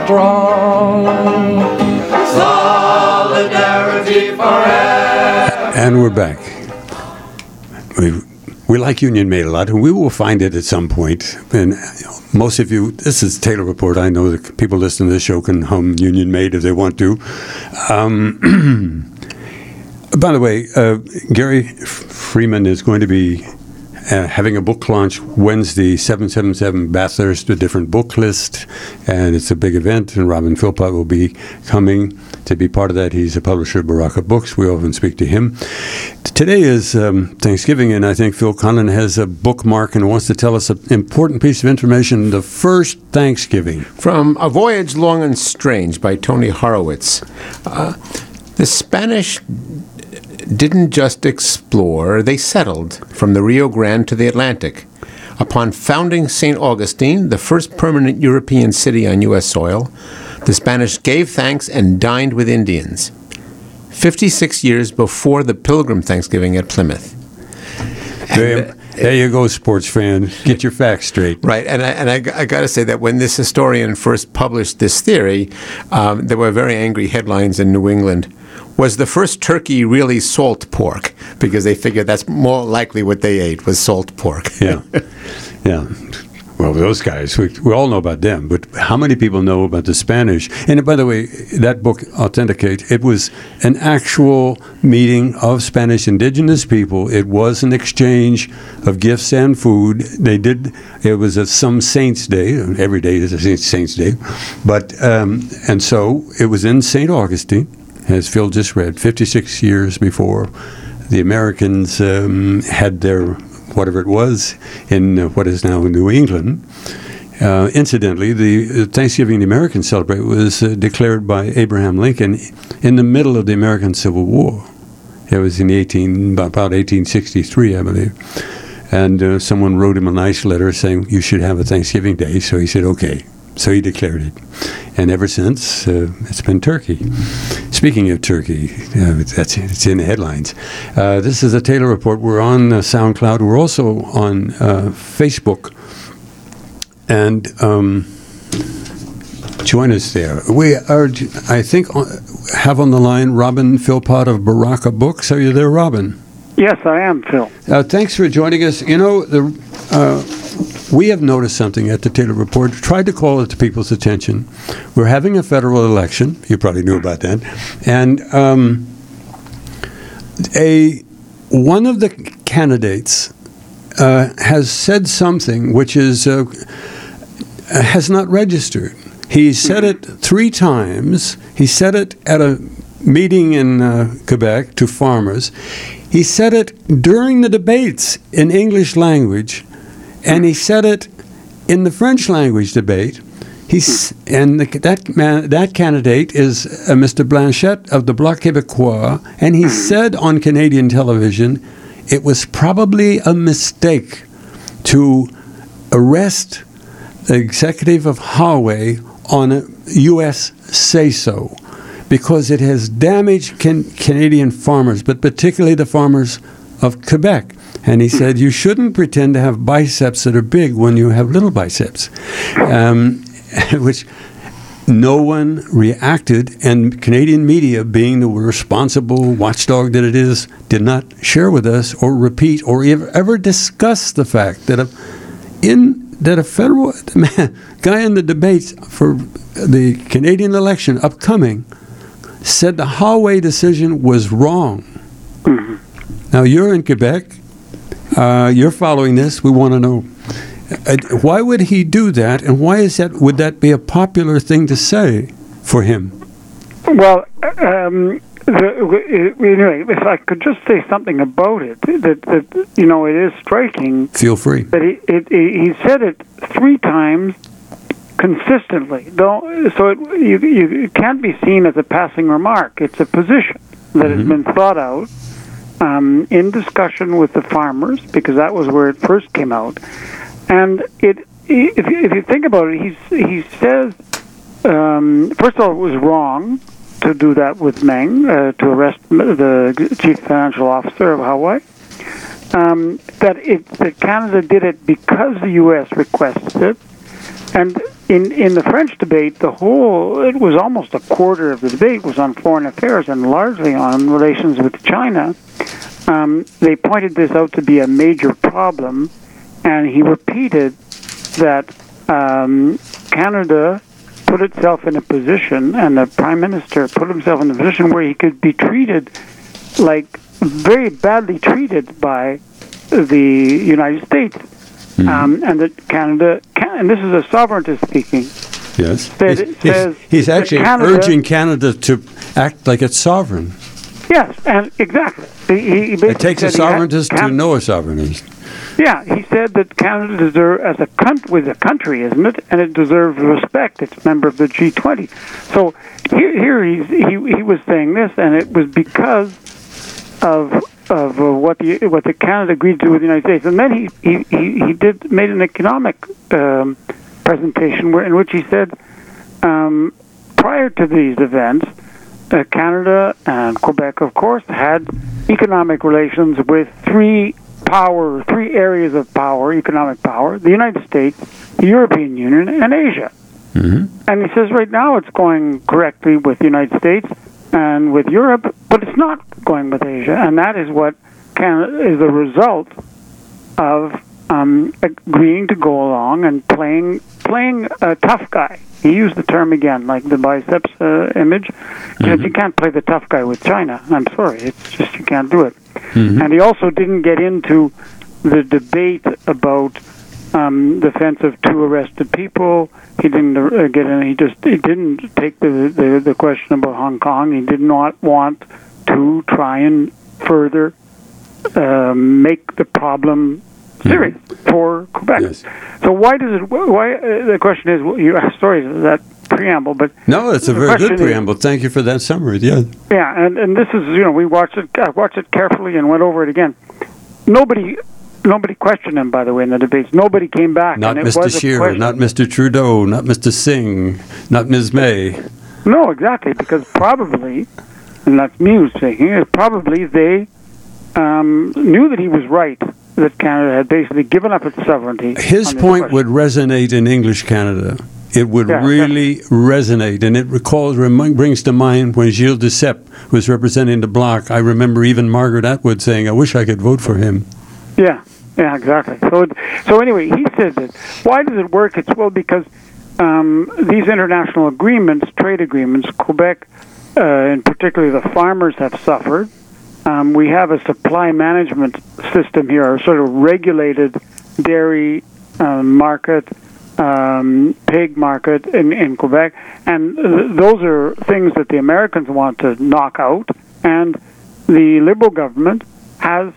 strong. Solidarity forever. And we're back. We like Union Made a lot, and we will find it at some point. And most of you, this is Taylor Report. I know that people listening to this show can hum Union Made if they want to. By the way, Gary Freeman is going to be having a book launch Wednesday, 777 Bathurst, a different book list, and it's a big event, and Robin Philpott will be coming to be part of that. He's a publisher of Baraka Books. We often speak to him. Today is Thanksgiving, and I think Phil Conlon has a bookmark and wants to tell us an important piece of information, the first Thanksgiving. From A Voyage Long and Strange by Tony Horowitz. The Spanish didn't just explore, they settled from the Rio Grande to the Atlantic. Upon founding St. Augustine, the first permanent European city on U.S. soil, the Spanish gave thanks and dined with Indians. 56 years before the Pilgrim Thanksgiving at Plymouth. There you go, sports fan. Get your facts straight. Right, and I got to say that when this historian first published this theory, there were very angry headlines in New England. Was the first turkey really salt pork? Because they figured that's more likely what they ate was salt pork. Yeah. Well, those guys, we all know about them, but how many people know about the Spanish? And by the way, that book, Authenticate, it was an actual meeting of Spanish indigenous people. It was an exchange of gifts and food. It was some Saints' Day. Every day is a Saints' Day. But, and so it was in St. Augustine, as Phil just read, 56 years before the Americans had their whatever it was in what is now New England. Incidentally, the Thanksgiving the Americans celebrate was declared by Abraham Lincoln in the middle of the American Civil War. It was in about 1863, I believe. And someone wrote him a nice letter saying, you should have a Thanksgiving Day. So he said, okay. So he declared it. And ever since, it's been turkey. Speaking of turkey, it's in the headlines. This is a Taylor Report. We're on SoundCloud. We're also on Facebook. And join us there. We are, I think, have on the line Robin Philpott of Baraka Books. Are you there, Robin? Yes, I am, Phil. Thanks for joining us. You know, we have noticed something at the Taylor Report, tried to call it to people's attention. We're having a federal election. You probably knew about that. And one of the candidates has said something which is has not registered. He said it 3 times. He said it at a meeting in Quebec to farmers. He said it during the debates in English language, and he said it in the French language debate. That candidate is Mr. Blanchette of the Bloc Québécois, and he said on Canadian television it was probably a mistake to arrest the executive of Huawei on a U.S. say-so, because it has damaged Canadian farmers, but particularly the farmers of Quebec. And he said, you shouldn't pretend to have biceps that are big when you have little biceps, which no one reacted, and Canadian media, being the responsible watchdog that it is, did not share with us or repeat or ever discuss the fact that a federal guy in the debates for the Canadian election upcoming said the Huawei decision was wrong. Mm-hmm. Now, you're in Quebec. You're following this. We want to know, why would he do that, and why would that be a popular thing to say for him? Well, anyway, if I could just say something about it, that it is striking. Feel free. That he said it 3 times consistently, you can't be seen as a passing remark. It's a position that has been thought out in discussion with the farmers, because that was where it first came out. And if you think about it, he says, first of all, it was wrong to do that with Meng, to arrest the chief financial officer of Huawei. That Canada did it because the U.S. requested it, And in the French debate, it was almost a quarter of the debate was on foreign affairs and largely on relations with China. They pointed this out to be a major problem, and he repeated that Canada put itself in a position, and the Prime Minister put himself in a position where he could be treated very badly treated by the United States. And that Canada, and this is a sovereigntist speaking. Yes. He's actually urging Canada to act like it's sovereign. Yes, and exactly. He it takes a sovereigntist to know a sovereignist. Yeah, he said that Canada deserves, as a country, isn't it? And it deserves respect. It's a member of the G20. So here he was saying this, and it was because of what the Canada agreed to do with the United States. And then he made an economic presentation in which he said prior to these events, Canada and Quebec, of course, had economic relations with three areas of power, economic power: the United States, the European Union, and Asia. And he says right now it's going correctly with the United States and with Europe, but it's not going with Asia, and that is what Canada is the result of agreeing to go along and playing a tough guy. He used the term again, like the biceps image. He said you can't play the tough guy with China. I'm sorry, it's just you can't do it. And he also didn't get into the debate about the offense of 2 arrested people. He didn't get in. He didn't take the question about Hong Kong. He did not want to try and further make the problem serious for Quebec. Yes. So why the question is, sorry, that preamble, but no, it's a very good preamble. Thank you for that summary. Yeah. Yeah, and this is, we watched it. I watched it carefully and went over it again. Nobody questioned him, by the way, in the debates. Nobody came back. Not Mr. Scheer, not Mr. Trudeau, not Mr. Singh, not Ms. May. No, exactly, because probably, and that's me speaking, probably they knew that he was right, that Canada had basically given up its sovereignty. His point would resonate in English Canada. It would really resonate, and it brings to mind when Gilles Duceppe was representing the Bloc. I remember even Margaret Atwood saying, "I wish I could vote for him." Yeah, exactly. So anyway, he says this. Why does it work? It's because these international agreements, trade agreements, Quebec, and particularly the farmers have suffered. We have a supply management system here, a sort of regulated dairy market, pig market in Quebec, and those are things that the Americans want to knock out, and the Liberal government has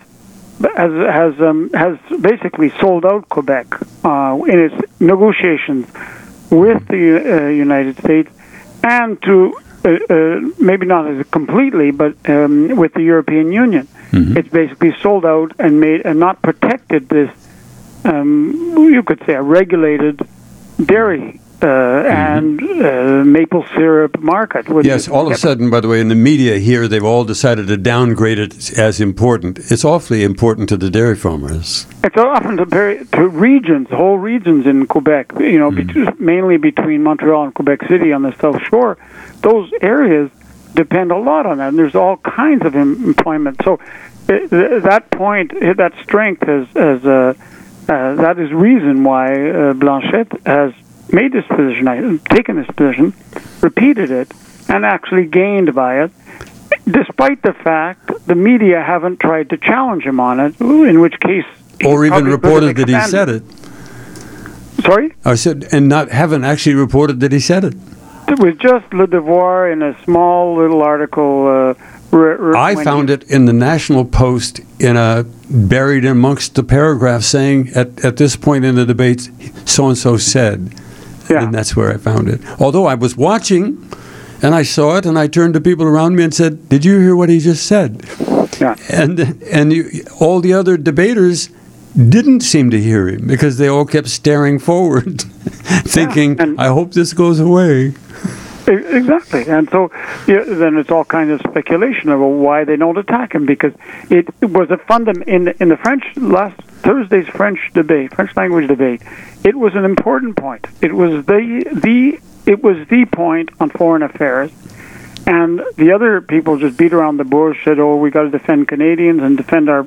basically sold out Quebec in its negotiations with the United States, and to maybe not as completely, but with the European Union. It's basically sold out and not protected this, you could say, a regulated dairy and maple syrup market. Yes, all of a sudden, by the way, in the media here, they've all decided to downgrade it as important. It's awfully important to the dairy farmers. It's often to regions, whole regions in Quebec, mainly between Montreal and Quebec City on the South Shore. Those areas depend a lot on that, and there's all kinds of employment. So that point, that strength, that is reason why Blanchette has made this position, taken this position, repeated it, and actually gained by it, despite the fact the media haven't tried to challenge him on it, in which case... Or even reported that he said it. Sorry? I said, and haven't actually reported that he said it. It was just Le Devoir in a small little article... I found it in the National Post buried amongst the paragraph saying, at this point in the debate, so-and-so said. Yeah. And that's where I found it. Although I was watching, and I saw it, and I turned to people around me and said, "Did you hear what he just said?" Yeah. And all the other debaters didn't seem to hear him because they all kept staring forward, thinking, "I hope this goes away." Exactly, and so then it's all kind of speculation about why they don't attack him, because it was a in the French last Thursday's French language debate. it was an important point. It was the point on foreign affairs, and the other people just beat around the bush, said, "Oh, we got to defend Canadians and defend our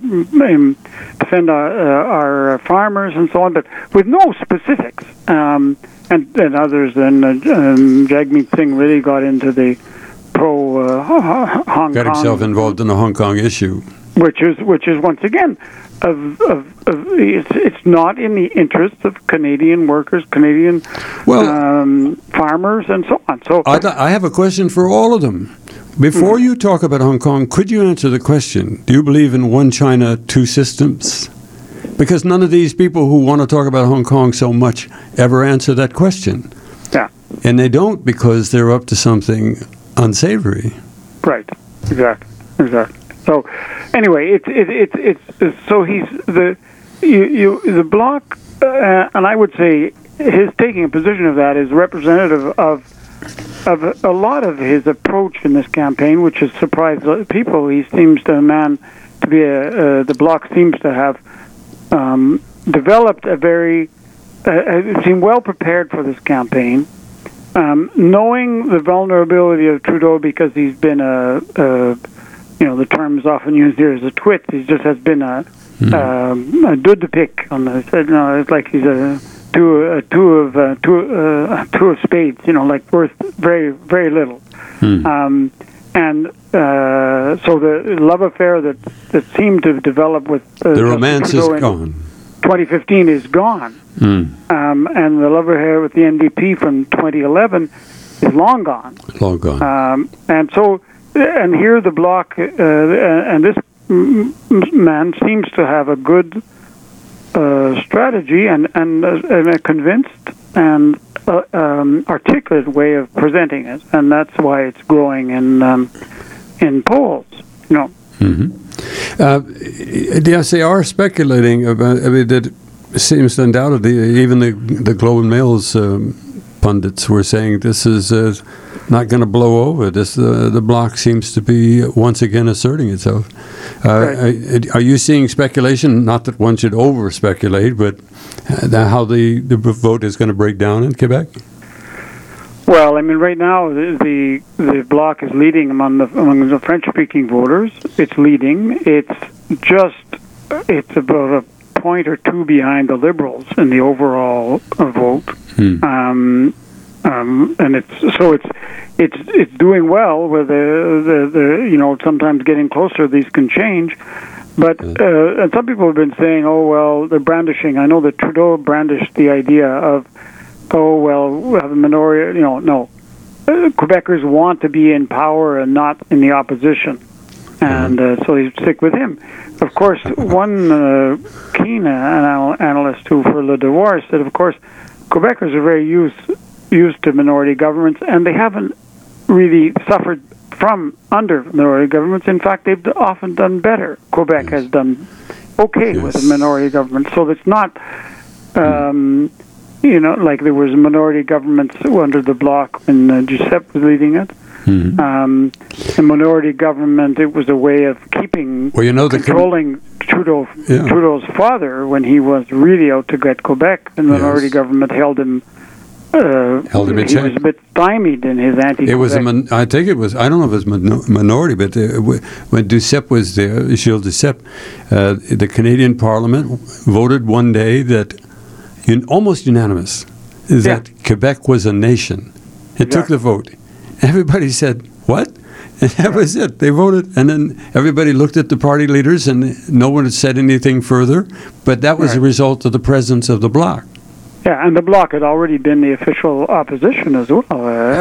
farmers and so on," but with no specifics. And others, then Jagmeet Singh really got into the pro Hong Kong. Got himself involved in the Hong Kong issue, which is once again. It's not in the interest of Canadian workers, Canadian farmers, and so on. So I have a question for all of them. Before you talk about Hong Kong, could you answer the question, do you believe in one China, two systems? Because none of these people who want to talk about Hong Kong so much ever answer that question. Yeah. And they don't because they're up to something unsavory. Right. Exactly. So, anyway, it's so he's the bloc, and I would say his taking a position of that is representative of a lot of his approach in this campaign, which has surprised people. He seems to be the bloc seems to have developed a very seemed well prepared for this campaign, knowing the vulnerability of Trudeau because he's been the term is often used here as a twit. He just has been a dude to pick on the. It's like he's a two of spades. Like worth very very little. So the love affair that seemed to develove with the romance Trudeau is gone. 2015 is gone, and the love affair with the NDP from 2011 is long gone. Long gone. And so. And here the bloc, and this man seems to have a good strategy and a convinced and articulate way of presenting it, and that's why it's growing in polls. Mm-hmm. Yes, they are speculating about. I mean, that seems undoubtedly. Even the Globe and Mail's pundits were saying this is. Not going to blow over. The bloc seems to be once again asserting itself. Right. Are you seeing speculation? Not that one should over speculate, but how the vote is going to break down in Quebec? Well, I mean, right now the bloc is leading among the French-speaking voters. It's leading. It's about a point or two behind the Liberals in the overall vote. And it's doing well. With the sometimes getting closer, these can change. But and some people have been saying, oh well, they're brandishing. I know that Trudeau brandished the idea of, oh well, we have a minority. No, Quebecers want to be in power and not in the opposition, and so they stick with him. Of course, one keen analyst who for Le Devoir said, of course, Quebecers are very used to minority governments, and they haven't really suffered from under minority governments. In fact, they've often done better. Quebec has done okay with a minority government, so it's not, like there was minority governments under the bloc when Giuseppe was leading it. A minority government, it was a way of keeping, controlling Trudeau's father when he was really out to get Quebec. The minority government held him in check. He was a bit stymied in his anti-Quebec. It was I think it was. I don't know if it was minority, but when Duceppe was there, Gilles Duceppe, the Canadian Parliament voted one day that almost unanimous that Quebec was a nation. It took the vote. Everybody said, "What?" And that was it. They voted, and then everybody looked at the party leaders, and no one had said anything further. But that was a result of the presence of the bloc. Yeah, and the bloc had already been the official opposition as well.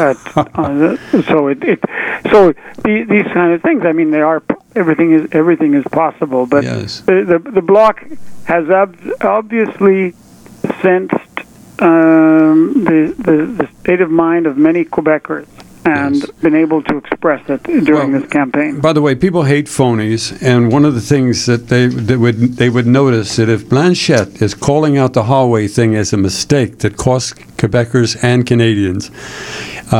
So these kind of things. I mean, they are everything is possible. But the bloc has obviously sensed the state of mind of many Quebecers and been able to express it during this campaign. By the way, people hate phonies, and one of the things that they would notice that if Blanchette is calling out the Huawei thing as a mistake that costs Quebecers and Canadians,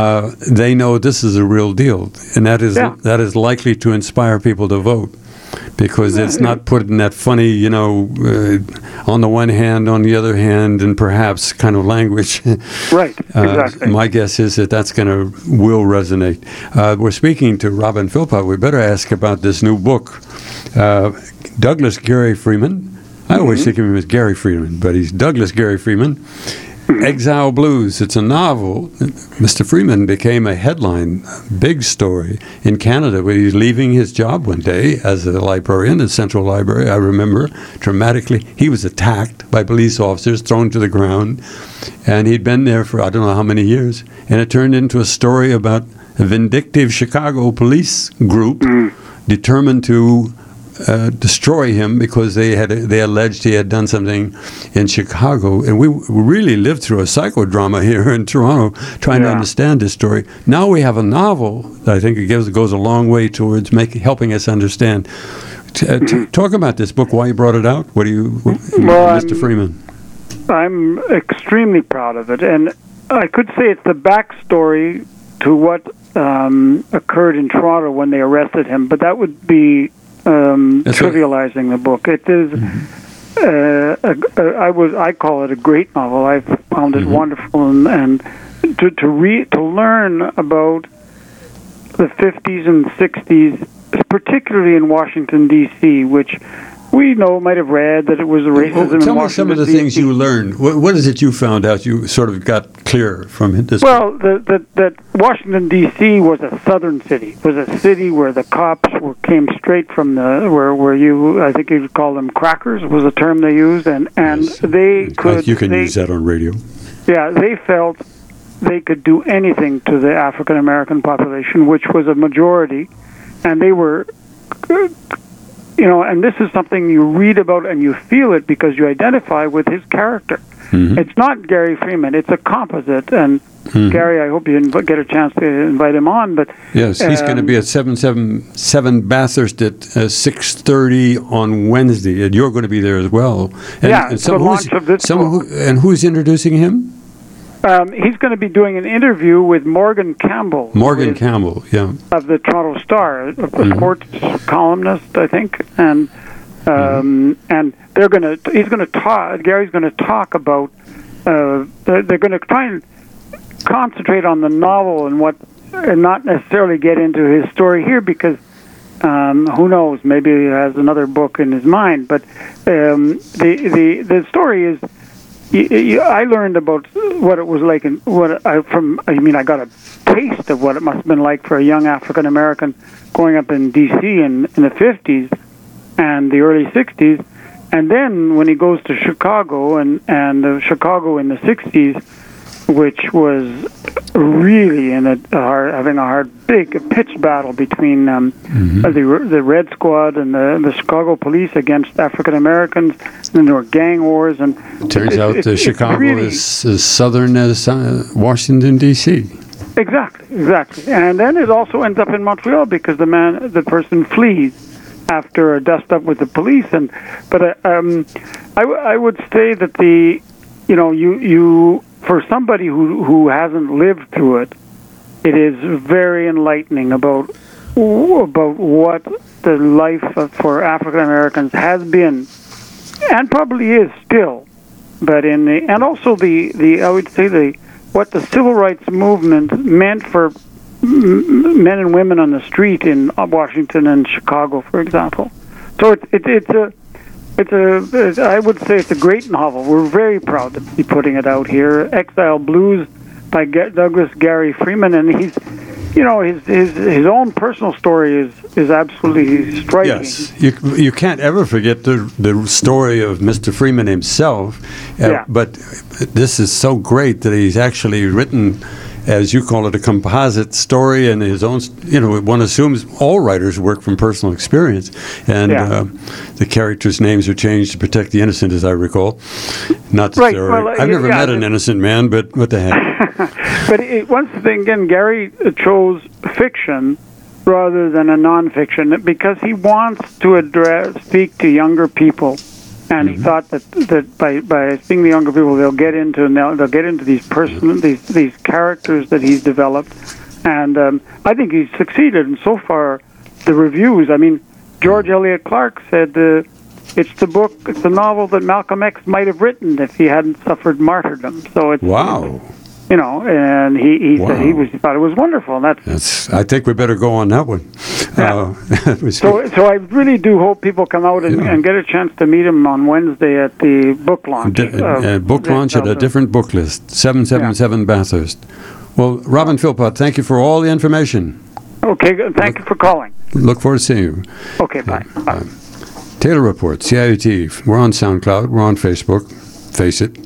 they know this is a real deal, and that is likely to inspire people to vote. because it's not put in that funny, on the one hand, on the other hand, and perhaps kind of language. Right, exactly. My guess is that's will resonate. We're speaking to Robin Philpott. We better ask about this new book, Douglas Gary Freeman. I always think of him as Gary Freeman, but he's Douglas Gary Freeman. Exile Blues. It's a novel. Mr. Freeman became a headline, big story in Canada when he was leaving his job one day as a librarian at Central Library. I remember dramatically. He was attacked by police officers, thrown to the ground, and he'd been there for I don't know how many years. And it turned into a story about a vindictive Chicago police group determined to destroy him because they alleged he had done something in Chicago, and we really lived through a psychodrama here in Toronto trying to understand this story. Now we have a novel that I think goes a long way towards helping us understand. Talk about this book. Why you brought it out? Mr. Freeman? I'm extremely proud of it, and I could say it's the backstory to what occurred in Toronto when they arrested him, but that would be trivializing the book. It is, I call it a great novel. I found it wonderful, and to learn about the 50s and 60s, particularly in Washington D.C., which we might have read that it was racism. Tell me some of the things you learned. What is it you found out? You sort of got clear from this. Well, that Washington D.C. was a southern city. It was a city where the cops came straight from I think you'd call them crackers was the term they used, and yes. they could. You can use that on radio. Yeah, they felt they could do anything to the African American population, which was a majority, and they were. And this is something you read about and you feel it because you identify with his character. It's not Gary Freeman; it's a composite. And Gary, I hope you get a chance to invite him on. But yes, he's going to be at 777 Bathurst at 6:30 on Wednesday, and you're going to be there as well. And, it's the launch of this book. And who's introducing him? He's going to be doing an interview with Morgan Campbell. Campbell, yeah. Of the Toronto Star, a sports columnist, I think. And he's going to talk, Gary's going to talk about, they're going to try and concentrate on the novel and not necessarily get into his story here because who knows, maybe he has another book in his mind. But the story is, I learned about what it was like, and I got a taste of what it must have been like for a young African American growing up in D.C. in the 50s and the early 60s, and then when he goes to Chicago and Chicago in the 60s, which was really having a big pitched battle between the Red Squad and the Chicago police against African Americans, and there were gang wars. And turns out Chicago is as southern as Washington D.C. Exactly, and then it also ends up in Montreal because the person flees after a dust up with the police. I would say that you. For somebody who hasn't lived through it, it is very enlightening about what the life for African Americans has been, and probably is still. But and also I would say what the civil rights movement meant for men and women on the street in Washington and Chicago, for example. So I would say it's a great novel. We're very proud to be putting it out here. Exile Blues by Douglas Gary Freeman, and he's, his own personal story is absolutely striking. Yes, you can't ever forget the story of Mr. Freeman himself. But this is so great that he's actually written, as you call it, a composite story, and his own, one assumes all writers work from personal experience, and the characters' names are changed to protect the innocent, as I recall. Not that I've never met an innocent man, but what the heck. But once again, Gary chose fiction rather than a nonfiction because he wants to speak to younger people. And he thought that by speaking to younger people, they'll get into these characters that he's developed, and I think he's succeeded. And so far, the reviews. I mean, George Eliot Clark said it's the novel that Malcolm X might have written if he hadn't suffered martyrdom. So it's Wow. You know, and he said he thought it was wonderful. And I think we better go on that one. So I really do hope people come out and get a chance to meet him on Wednesday at the book launch. Book launch at a different book list, 777 Bathurst. Well, Robin Philpott, thank you for all the information. Okay, thank you for calling. Look forward to seeing you. Okay, bye. Bye. Taylor Report, CIUT. We're on SoundCloud. We're on Facebook. Face it.